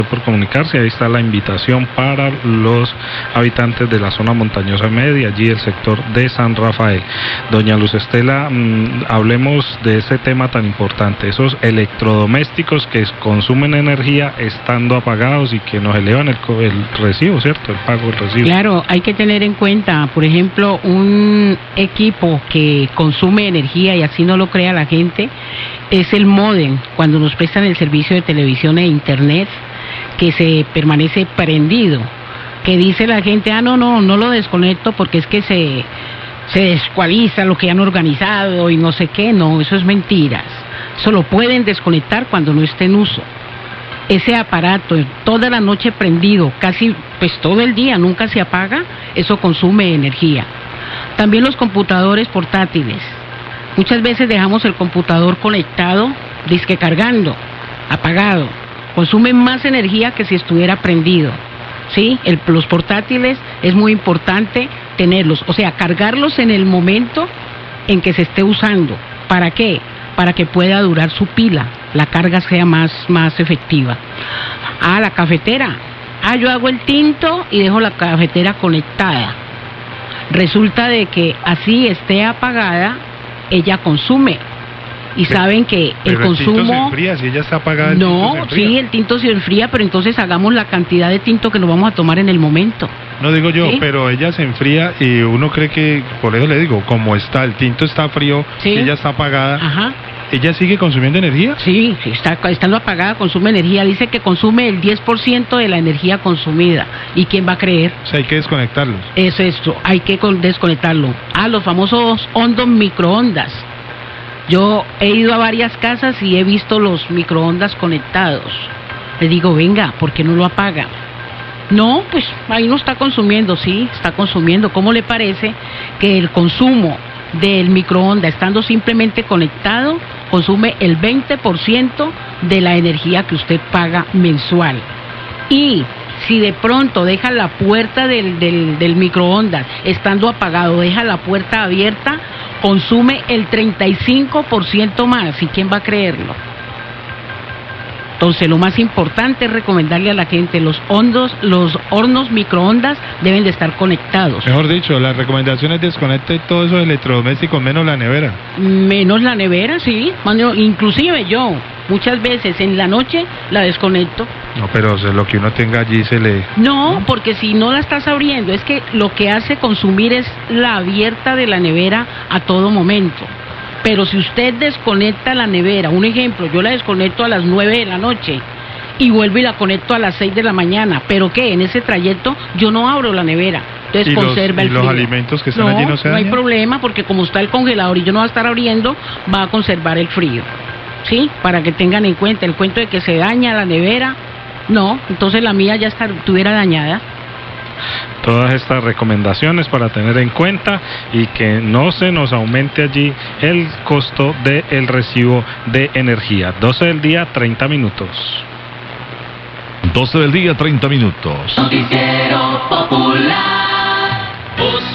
por comunicarse. Ahí está la invitación para los habitantes de la zona montañosa media, allí el sector de San Rafael. Doña Luz Estela, hablemos de ese tema tan importante, esos electrodomésticos que consumen energía estando apagados y que nos elevan el recibo, ¿cierto? El pago del recibo. Claro, hay que tener en cuenta, por ejemplo, un equipo que consume energía, y así no lo crea la gente, es el módem, cuando nos prestan el servicio de televisión e internet, que se permanece prendido, que dice la gente, no lo desconecto porque es que se descualiza lo que han organizado y no sé qué. No, eso es mentiras. Eso lo pueden desconectar cuando no esté en uso. Ese aparato toda la noche prendido, casi pues todo el día, nunca se apaga, eso consume energía. También los computadores portátiles. Muchas veces dejamos el computador conectado, dizque cargando, apagado. Consumen más energía que si estuviera prendido. ¿Sí? Los portátiles es muy importante tenerlos, o sea, cargarlos en el momento en que se esté usando. ¿Para qué? Para que pueda durar su pila, la carga sea más efectiva. La cafetera. Yo hago el tinto y dejo la cafetera conectada. Resulta de que así esté apagada, ella consume. Y saben que el consumo... ¿El tinto se enfría? Si ella está apagada, sí, el tinto se enfría, pero entonces hagamos la cantidad de tinto que nos vamos a tomar en el momento. No digo yo, ¿sí? Pero ella se enfría y uno cree que, por eso le digo, como está, el tinto está frío, ¿sí? Y ella está apagada. Ajá. ¿Ella sigue consumiendo energía? Sí, estando apagada consume energía. Dice que consume el 10% de la energía consumida. ¿Y quién va a creer? O sea, hay que desconectarlos. Eso, hay que desconectarlo. Los famosos hondos microondas. Yo he ido a varias casas y he visto los microondas conectados. Le digo, venga, ¿por qué no lo apaga? No, pues ahí no está consumiendo. Sí, está consumiendo. ¿Cómo le parece que el consumo del microondas, estando simplemente conectado, consume el 20% de la energía que usted paga mensual? Y si de pronto deja la puerta del microondas estando apagado, deja la puerta abierta, consume el 35% más. ¿Y quién va a creerlo? Entonces, lo más importante es recomendarle a la gente, los hornos microondas deben de estar conectados. Mejor dicho, la recomendación es desconecte todos esos electrodomésticos, menos la nevera. Menos la nevera, sí. Inclusive yo, muchas veces en la noche la desconecto. No, pero lo que uno tenga allí se le... No, porque si no la estás abriendo, es que lo que hace consumir es la abierta de la nevera a todo momento. Pero si usted desconecta la nevera, un ejemplo, yo la desconecto a las 9 de la noche y vuelvo y la conecto a las 6 de la mañana, ¿pero qué? En ese trayecto yo no abro la nevera, entonces conserva el frío. ¿Y los alimentos que están allí no se dañan? No hay problema, porque como está el congelador y yo no va a estar abriendo, va a conservar el frío, ¿sí? Para que tengan en cuenta el cuento de que se daña la nevera, no, entonces la mía ya estuviera dañada. Todas estas recomendaciones para tener en cuenta y que no se nos aumente allí el costo del recibo de energía. 12 del día, 30 minutos. 12 del día, 30 minutos. Noticiero Popular.